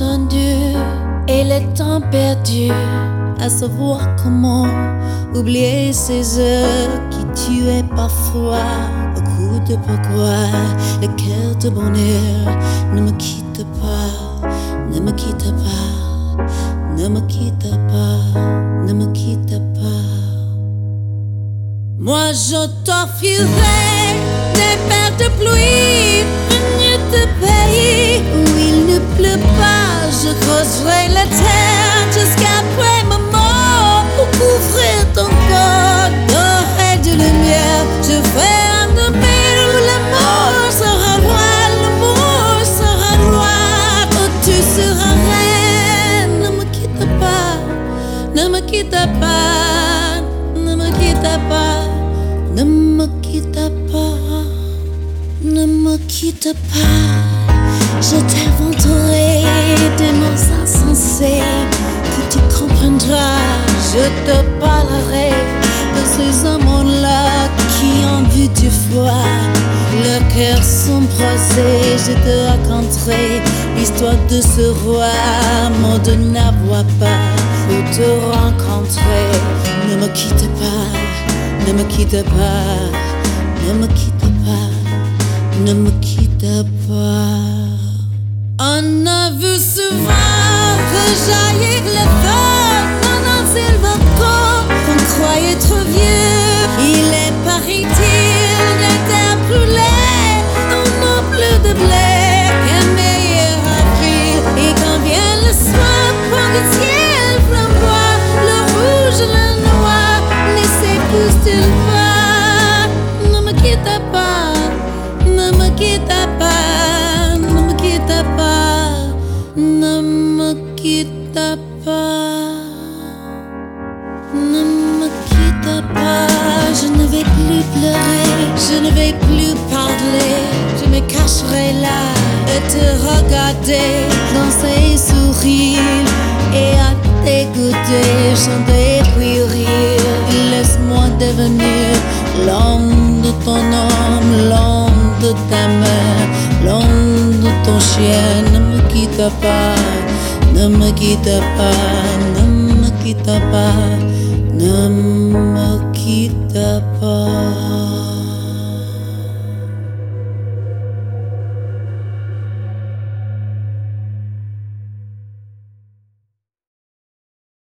attendu et le temps perdu à savoir comment oublier ces heures qui tuaient parfois au coup de pourquoi le cœur de bonheur ne me quitte pas, ne me quitte pas, ne me quitte pas, ne me quitte pas. Moi je t'offrirai des paires de pluie venues de pays où il ne pleut pas. Je creuserai la terre jusqu'après ma mort pour couvrir ton corps doré de lumière. Je ferai un domaine où l'amour sera roi, l'amour sera roi. Oh, tu seras reine. Ne me quitte pas, ne me quitte pas, ne me quitte pas, ne me quitte pas, ne me quitte pas. Je t'inventerai des mots insensés que tu comprendras. Je te parlerai de ces amants-là qui ont vu du froid, le cœur s'embrasser. Je te raconterai l'histoire de ce roi mort de n'avoir pas pour te rencontrer. Ne me quitte pas, ne me quitte pas, ne me quitte pas, ne me quitte pas. On a vu souvent rejaillir le feu dans un silverco qu'on croyait trop vieux. Il est, paraît-il, des terres brûlées, on n'a plus de blé qu'un meilleur avril. Et quand vient le soir, pour le ciel flamboie, le rouge et le noir ne s'épousent-ils pas? Ne me quitte pas, ne me quitte pas, ne me quitte pas, ne me quitte pas, ne me quitte pas. Je ne vais plus pleurer, je ne vais plus parler. Je me cacherai là et te regarder, danser, sourire et à t'écouter, chanter puis rire. Laisse-moi devenir l'homme de ton homme, l'homme de ta mère, l'homme de ton chien. Ne me quitte pas, ne me quitte pas, ne me quitte pas, ne me quitte pas.